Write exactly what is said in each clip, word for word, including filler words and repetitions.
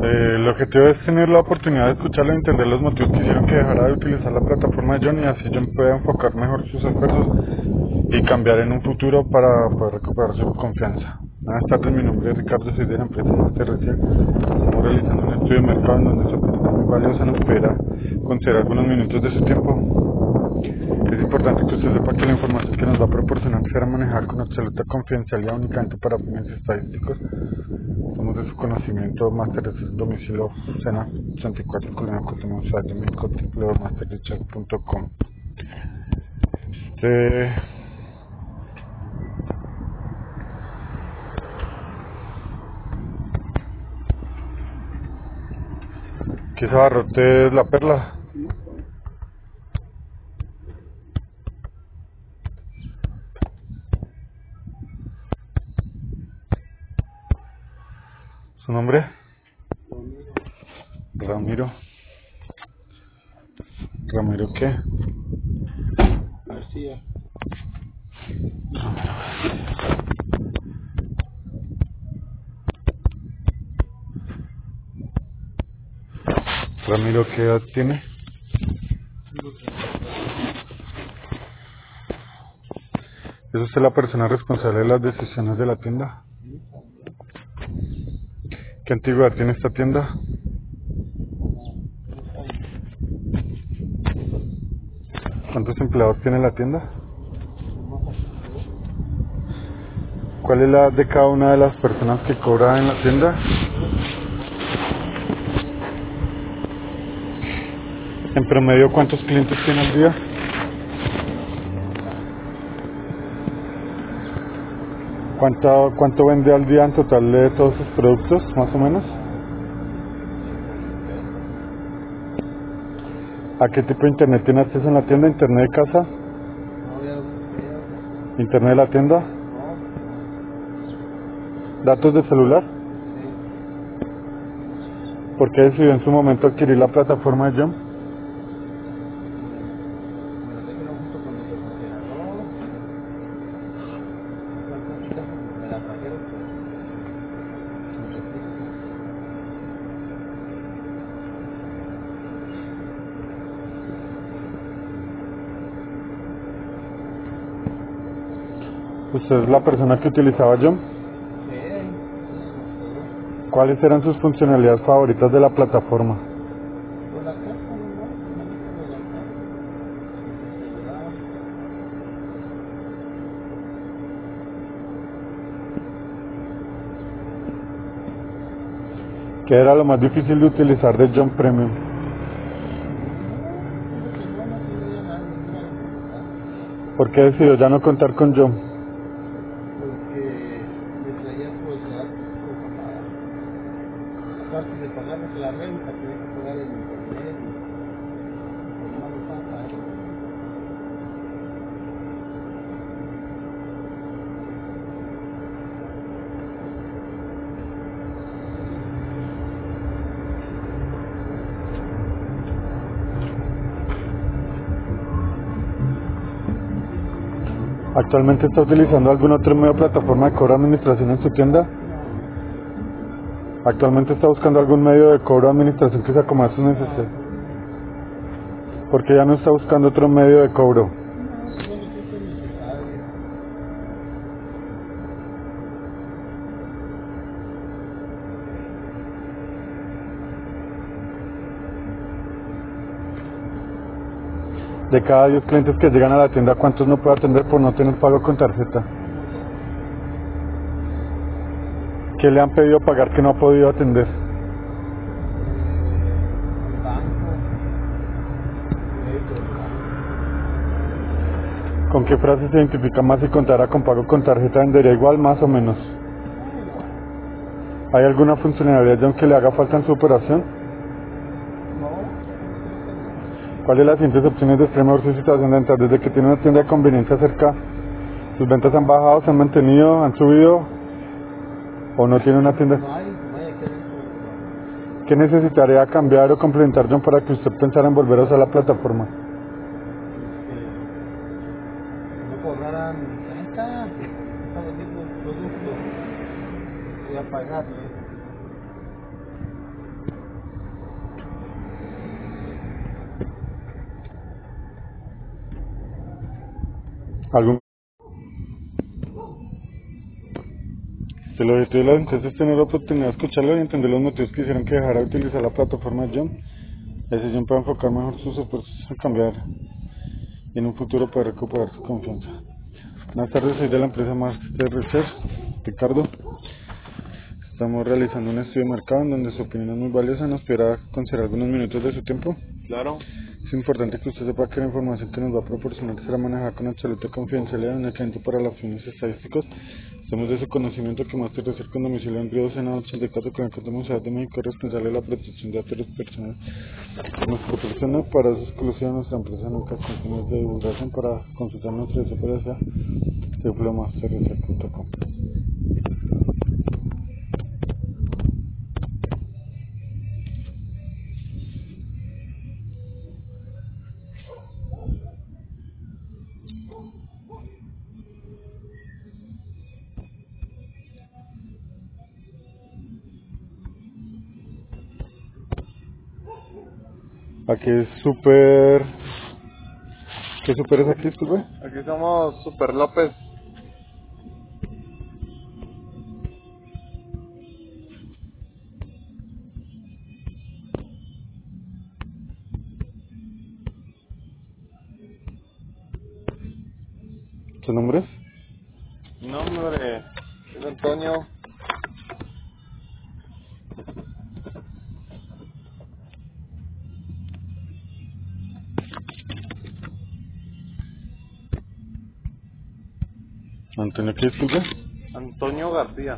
Eh, el objetivo es tener la oportunidad de escucharlo y entender los motivos que hicieron que dejara de utilizar la plataforma de John, y así John pueda enfocar mejor sus esfuerzos y cambiar en un futuro para poder recuperar su confianza. Buenas tardes, mi nombre es Ricardo, soy de la empresa Master Recién. Estamos realizando un estudio de mercado en donde su opinión es muy valiosa. ¿Nos pudiera conceder algunos minutos de su tiempo? Es importante que usted sepa que la información que nos va a proporcionar será manejada con absoluta confidencialidad únicamente para fines estadísticos. Somos de su conocimiento, Master es domicilio Sena ochenta y cuatro, Colina Cotonó, Ciudad de México, w w w punto master richard punto com. Este... ¿Qué es abarrote La Perla? ¿Su nombre? Ramiro. ¿Ramiro qué? García. Ramiro García. Ramiro, ¿qué edad tiene? ¿Es usted la persona responsable de las decisiones de la tienda? ¿Qué antigüedad tiene esta tienda? ¿Cuántos empleados tiene la tienda? ¿Cuál es la edad de cada una de las personas que cobra en la tienda? En promedio, ¿cuántos clientes tiene al día? ¿Cuánto, cuánto vende al día en total de todos sus productos, más o menos? ¿A qué tipo de internet tiene acceso en la tienda? ¿Internet de casa? ¿Internet de la tienda? ¿Datos de celular? ¿Por qué decidió en su momento adquirir la plataforma de John? ¿Usted es la persona que utilizaba John? ¿Cuáles eran sus funcionalidades favoritas de la plataforma? ¿Qué era lo más difícil de utilizar de John Premium? ¿Por qué decidió ya no contar con John? Porque me traía pues ya aparte de pagarles la renta, tenía que pagar el internet y pues no me pasa. ¿Actualmente está utilizando algún otro medio de plataforma de cobro de administración en su tienda? ¿Actualmente está buscando algún medio de cobro de administración que se acomode a sus necesidades? ¿Por qué ya no está buscando otro medio de cobro? De cada diez clientes que llegan a la tienda, ¿cuántos no puede atender por no tener pago con tarjeta? ¿Qué le han pedido pagar que no ha podido atender? ¿Con qué frase se identifica más si contara con pago con tarjeta? ¿Vendería igual, más o menos? ¿Hay alguna funcionalidad John que le haga falta en su operación? ¿Cuál de las siguientes opciones describe mejor su situación de venta? Desde que tiene una tienda de conveniencia cerca, ¿sus ventas han bajado, se han mantenido, han subido o no tiene una tienda? ¿Qué necesitaría cambiar o complementar John para que usted pensara en volver a usar la plataforma? No cobraran renta, para vender los productos, voy a pagar. ¿Algún? El objetivo de la encuesta es tener la oportunidad de escucharlo y entender los motivos que hicieron que dejara de utilizar la plataforma de Jump. Así Jump puede enfocar mejor sus esfuerzos a cambiar y en un futuro poder recuperar su confianza. Buenas tardes, soy de la empresa Master Research, Ricardo. Estamos realizando un estudio de mercado en donde su opinión es muy valiosa. ¿Nos podrá considerar algunos minutos de su tiempo? Claro. Es importante que usted sepa que la información que nos va a proporcionar será manejada con absoluta confidencialidad únicamente para los fines estadísticos. Hacemos de su conocimiento que Master Research con domicilio en Río Sena ochenta y cuatro con el Código Ciudad de México es responsable de la protección de datos personales. Nos proporciona para su exclusión nuestra empresa nunca con fines de divulgación. Para consultar nuestra desaparecida w master research punto com. Aquí es super... ¿Qué super es aquí, disculpe? Aquí somos Super López. ¿Su nombre es? Mi nombre es Antonio. Antonio, ¿qué disculpe? Antonio García.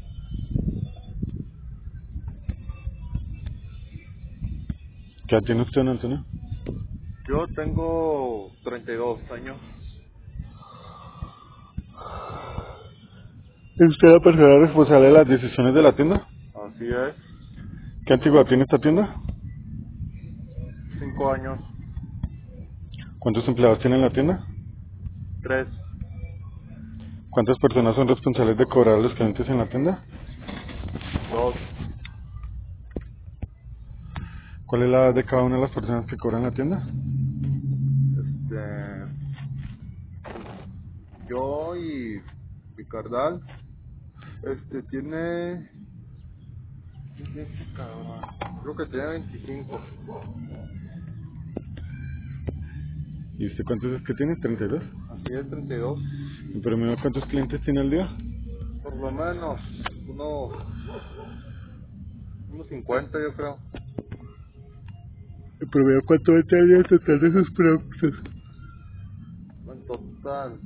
¿Qué edad tiene usted, don Antonio? Yo tengo treinta y dos años. ¿Es usted la persona responsable de las decisiones de la tienda? Así es. ¿Qué antigüedad tiene esta tienda? Cinco años. ¿Cuántos empleados tiene en la tienda? Tres. ¿Cuántas personas son responsables de cobrar a los clientes en la tienda? Dos. ¿Cuál es la edad de cada una de las personas que cobran en la tienda? Este... Yo y mi carnal. Este tiene... ¿Qué tiene este cabrón? Creo que tiene veinticinco. ¿Y usted cuántos es que tiene? ¿treinta y dos? Así es, treinta y dos. ¿En promedio cuántos clientes tiene al día? Por lo menos unos... Unos cincuenta, yo creo. ¿En promedio cuánto vende al día el total de sus productos? En total...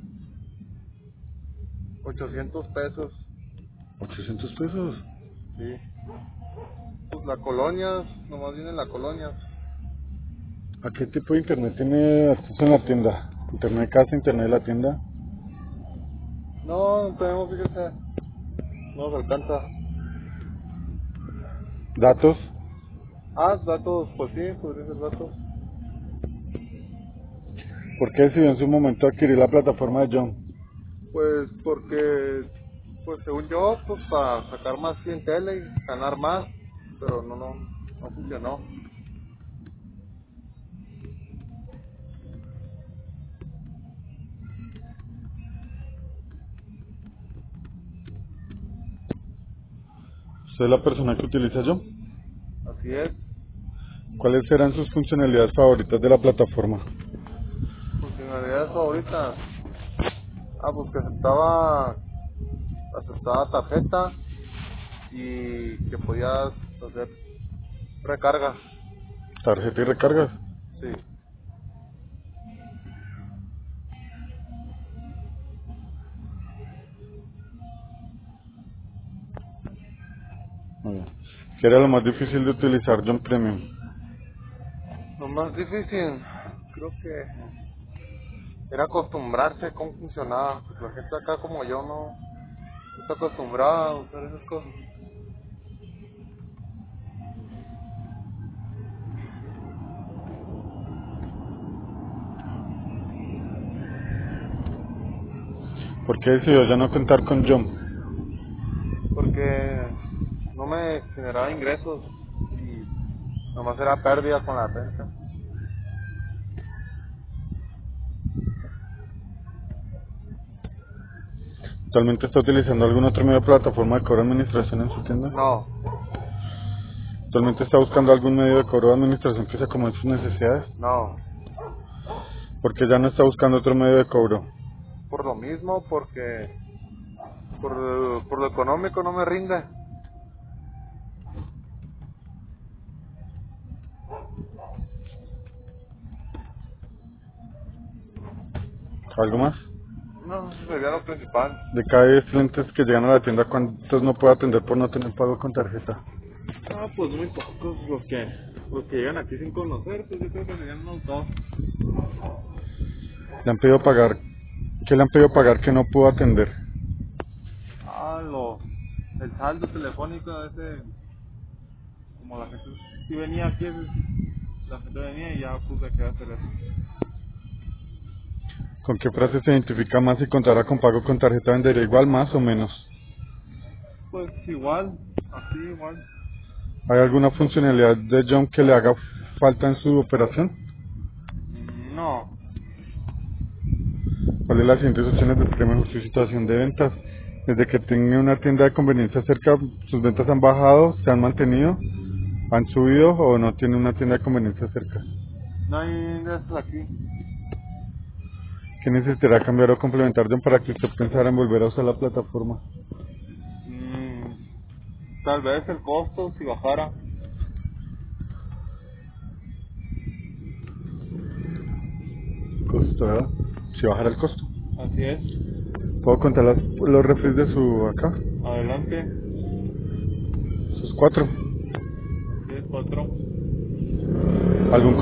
ochocientos pesos. ¿ochocientos pesos? Sí. Pues la colonia, nomás viene la colonia. ¿A qué tipo de internet tiene acceso en la tienda? ¿Internet de casa, internet de la tienda? No, no tenemos, fíjese. No nos alcanza. ¿Datos? Ah, datos, pues sí, podría ser datos. ¿Por qué decidió en su momento adquirir la plataforma de Jump? Pues porque, pues según yo, pues para sacar más clientela y ganar más, pero no, no, no funcionó. ¿Usted es la persona que utiliza Jump? Así es. ¿Cuáles serán sus funcionalidades favoritas de la plataforma? Funcionalidades favoritas. Ah, pues que aceptaba, aceptaba tarjeta y que podías hacer recargas. ¿Tarjeta y recargas? Sí. Muy bien. ¿Qué era lo más difícil de utilizar Jump Premium? Lo más difícil, creo que era acostumbrarse a cómo funcionaba. Pues la gente acá como yo no, no está acostumbrada a usar esas cosas. ¿Por qué decidió ya no contar con Jump? Porque no me generaba ingresos y nomás era pérdida con la renta. ¿Actualmente está utilizando algún otro medio de plataforma de cobro de administración en su tienda? No, ¿Actualmente está buscando algún medio de cobro de administración que se acomode a sus necesidades? no. Porque ya no está buscando otro medio de cobro. Por lo mismo, porque por, por lo económico no me rinde. ¿Algo más? No, eso sería lo principal. De cada diez clientes que llegan a la tienda, ¿cuántos no puede atender por no tener pago con tarjeta? Ah, pues muy pocos los que los que llegan aquí sin conocer, pues yo creo que serían unos dos. Le han pedido pagar, ¿qué le han pedido pagar que no pudo atender? Ah, lo, el saldo telefónico ese, como la gente, si venía aquí, la gente venía y ya puse que hacer eso. ¿Con qué frase se identifica más si contara con pago con tarjeta vendería igual, más o menos? Pues igual, así igual. ¿Hay alguna funcionalidad de Jump que le haga falta en su operación? Mm, No, ¿Cuál es las siguientes opciones de mejor su situación de ventas? Desde que tenga una tienda de conveniencia cerca, ¿sus ventas han bajado, se han mantenido, han subido o no tiene una tienda de conveniencia cerca? no hay de esos aquí. ¿Qué necesitará cambiar o complementar Jump para que usted pensara en volver a usar la plataforma? Mm, tal vez el costo si bajara. Costo, ¿verdad? Si bajara el costo. Así es. ¿Puedo contar las, los refres de su acá? Adelante. Sus cuatro. Así es, patrón. ¿Algún